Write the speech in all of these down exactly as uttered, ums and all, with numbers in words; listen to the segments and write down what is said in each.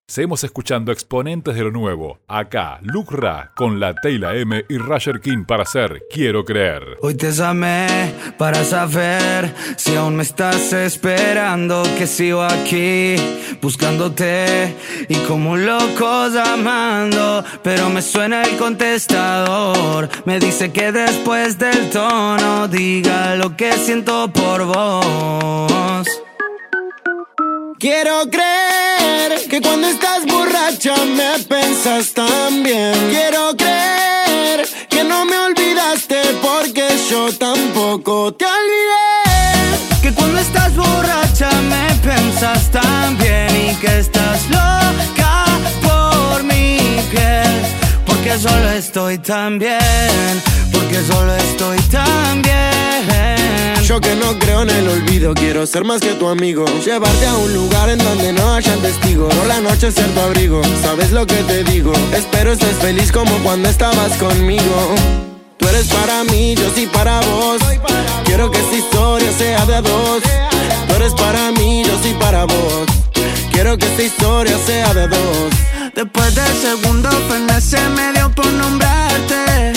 Seguimos escuchando exponentes de lo nuevo. Acá, Luke Ra con la Teyla M y Roger King para hacer Quiero Creer. Hoy te llamé para saber si aún me estás esperando, que sigo aquí buscándote y como un loco llamando, pero me suena el contestador. Me dice que después del tono diga lo que siento por vos. Quiero creer que cuando estás borracha me pensas tan bien. Quiero creer que no me olvidaste porque yo tampoco te olvidé. Que cuando estás borracha me pensas tan bien y que estás loca por mi piel. Porque solo estoy tan bien, porque solo estoy tan bien. Yo que no creo en el olvido, quiero ser más que tu amigo. Llevarte a un lugar en donde no hayan testigos. Por la noche ser tu abrigo, sabes lo que te digo. Espero estés feliz como cuando estabas conmigo. Tú eres para mí, yo sí para vos. Quiero que esta historia sea de a dos. Tú eres para mí, yo sí para vos. Quiero que esta historia sea de dos. Después del segundo pena se me dio por nombrarte.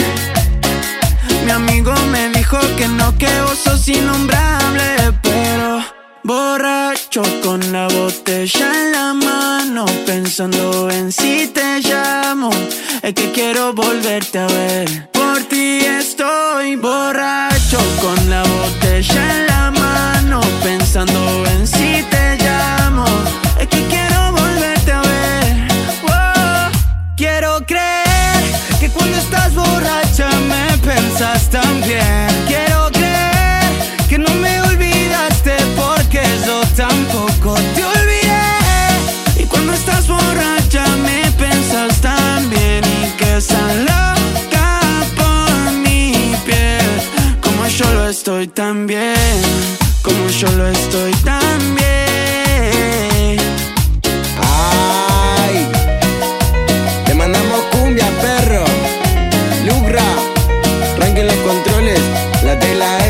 Mi amigo me dijo que no, que vos sos innombrable. Pero borracho con la botella en la mano, pensando en si te llamo, es que quiero volverte a ver. Por ti estoy borracho con la botella en la mano, pensando en si te llamo, es que quiero volverte a ver. Oh, quiero creer que cuando estás borracha me pensas tan bien. Quiero creer que no me olvidaste porque yo tampoco te olvidé. Y cuando estás borracha me pensas tan bien y que estás loca por mi piel. Como yo lo estoy tan bien, como yo lo estoy tan bien. Ay, te mandamos cumbia, perro. Lugra, arranquen los controles, la Teyla